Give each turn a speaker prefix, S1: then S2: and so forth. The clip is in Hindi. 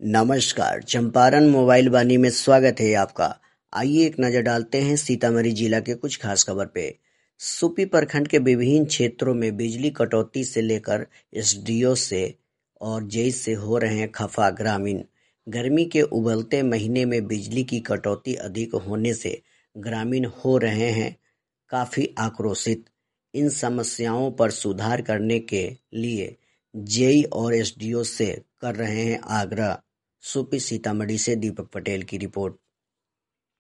S1: नमस्कार, चंपारण मोबाइल वाणी में स्वागत है आपका। आइए एक नजर डालते हैं सीतामढ़ी जिला के कुछ खास खबर पे। सुपी प्रखंड के विभिन्न क्षेत्रों में बिजली कटौती से लेकर एसडीओ से और जेई से हो रहे हैं खफा ग्रामीण। गर्मी के उबलते महीने में बिजली की कटौती अधिक होने से ग्रामीण हो रहे हैं काफी आक्रोशित। इन समस्याओं पर सुधार करने के लिए जेई और एसडीओ से कर रहे हैं आग्रह। सुपी सीतामढ़ी से दीपक पटेल की रिपोर्ट।